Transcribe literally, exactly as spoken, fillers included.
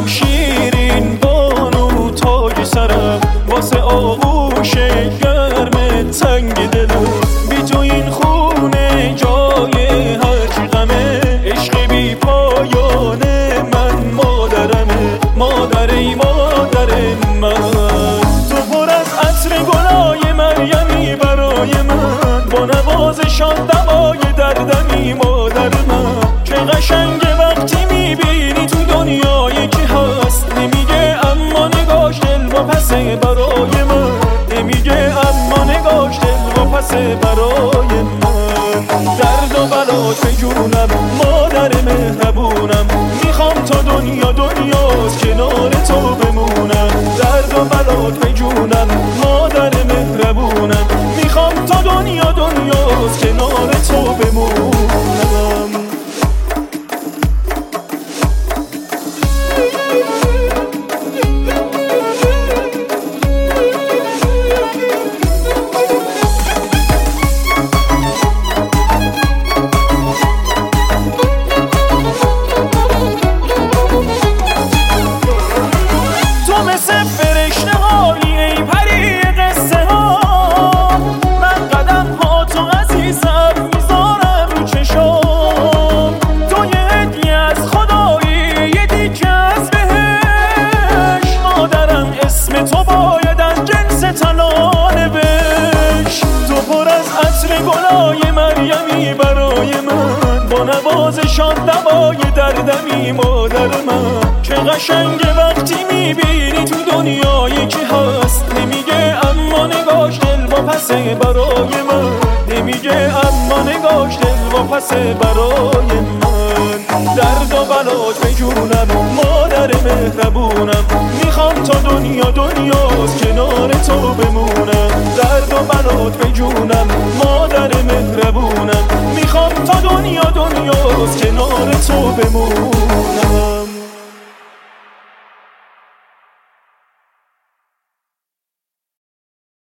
دلم شیرین بانو تاج سرم، واسه آغوش گرم تنگ دلم. بی تو این خونه جای هرچی غمه، عشق بی پایانه من مادرمه، مادر ای مادر من. تو پر از عطر گلای مریمی برای من، با نوازشان دوای دردمی مادر من. چه قشنگه وقتی میبینی تو دنیای کی هست، نمیگه اما نگاش دل و پسه برای من، نمیگه اما نگاش دل و پسه برای من. درد و بلات به جونم مادر مهربونم، میخوام تا دنیا دنیاست کنار تو بمونم. درد و بلات به جونم مادر مهربونم، میخوام تا دنیا دنیاست کنار تو بمونم. گلای مریمی برای من، با نوازشان دوای دردمی مادر من. چه قشنگه وقتی میبینی تو دنیای کی هست، نمیگه اما نگاش دل و پسه برای من، نمیگه اما نگاش دل و پسه برای من. درد و بلات به جونم مادر مهربونم، میخوام تا دنیا دنیاست کنار تو بمونم. درد و بلات به جونم مادر مهربونم، میخوام تا دنیا دنیاست کنار تو بمونم.